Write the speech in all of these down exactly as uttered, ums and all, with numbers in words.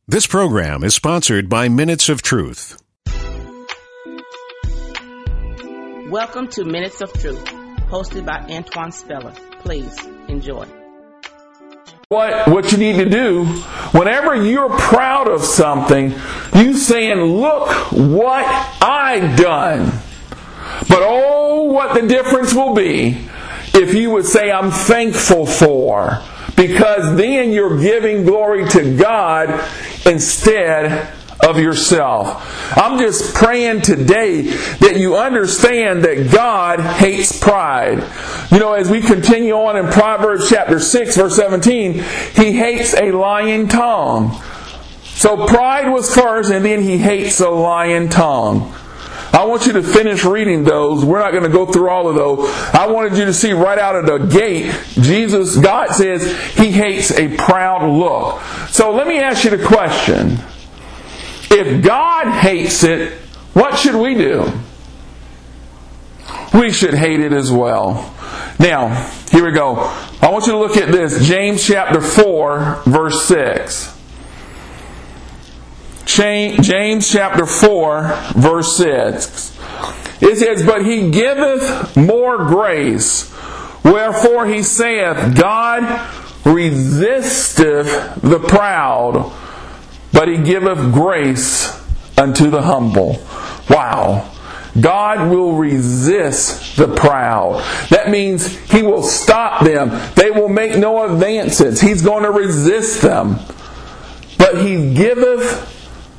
This program is sponsored by Minutes of Truth. Welcome to Minutes of Truth, hosted by Antoine Speller. Please enjoy. What, what you need to do, whenever you're proud of something, you saying, look what I've done. But oh, what the difference will be if you would say, I'm thankful for. Because then you're giving glory to God instead of yourself. I'm just praying today that you understand that God hates pride. You know, as we continue on in Proverbs chapter six, verse seventeen, He hates a lying tongue. So pride was first, and then He hates a lying tongue. I want you to finish reading those. We're not going to go through all of those. I wanted you to see right out of the gate, Jesus, God says He hates a proud look. So let me ask you the question. If God hates it, what should we do? We should hate it as well. Now, here we go. I want you to look at this. James chapter four, verse six. James chapter four, verse six. It says, But He giveth more grace. Wherefore He saith, God resisteth the proud, but He giveth grace unto the humble. Wow. God will resist the proud. That means He will stop them. They will make no advances. He's going to resist them. But He giveth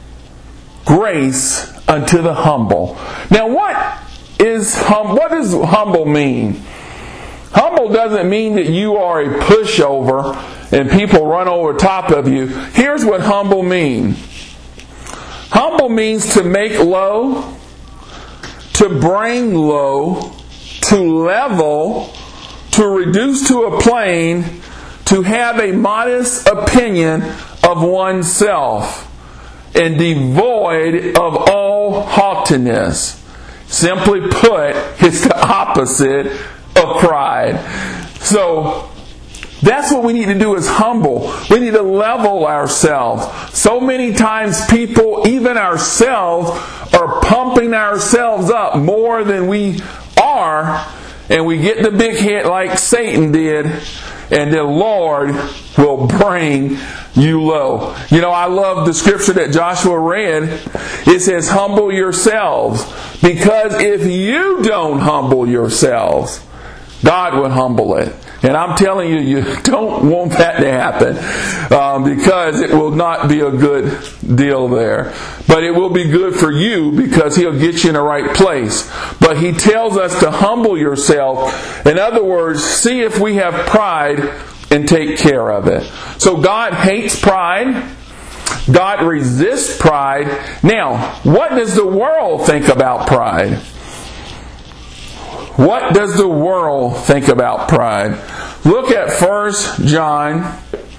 grace unto the humble. Now, what is hum- what does humble mean? Humble doesn't mean that you are a pushover and people run over top of you. Here's what humble means. Humble means to make low, to bring low, to level, to reduce to a plane, to have a modest opinion of oneself, and devoid of all haughtiness. Simply put, it's the opposite of pride. So, that's what we need to do is humble. We need to level ourselves. So many times people, even ourselves, are pumping ourselves up more than we are, and we get the big hit like Satan did, and the Lord will bring you low. You know, I love the scripture that Joshua read. It says, humble yourselves. Because if you don't humble yourselves, God will humble it. And I'm telling you, you don't want that to happen. Um, because it will not be a good deal there. But it will be good for you because He'll get you in the right place. But He tells us to humble yourself. In other words, see if we have pride and take care of it. So God hates pride. God resists pride. Now, what does the world think about pride? What does the world think about pride? Look at First John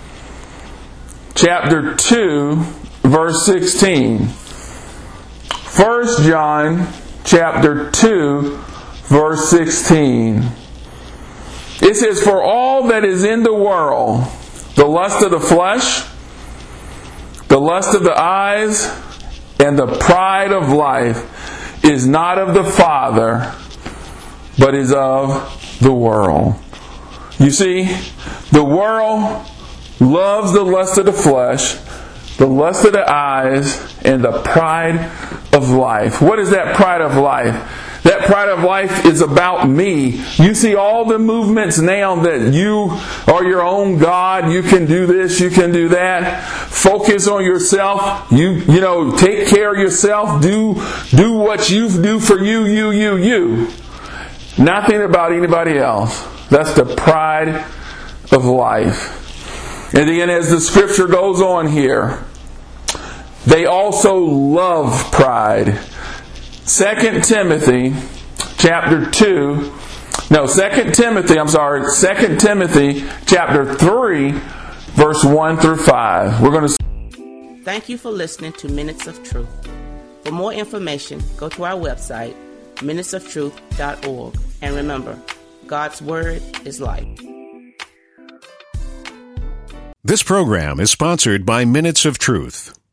chapter two, verse sixteen. First John chapter two, verse sixteen. It says, For all that is in the world, the lust of the flesh, the lust of the eyes, and the pride of life is not of the Father, but is of the world. You see, the world loves the lust of the flesh, the lust of the eyes, and the pride of life. What is that pride of life? That pride of life is about me. You see all the movements now that you are your own God. You can do this, you can do that. Focus on yourself. You you know, take care of yourself. Do do what you do for you, you, you, you. Nothing about anybody else. That's the pride of life. And then as the scripture goes on here, they also love pride. Second Timothy chapter two, no, Second Timothy, I'm sorry, Second Timothy chapter three, verse one through five. We're going to. Thank you for listening to Minutes of Truth. For more information, go to our website, minutes of truth dot org. And remember, God's Word is life. This program is sponsored by Minutes of Truth.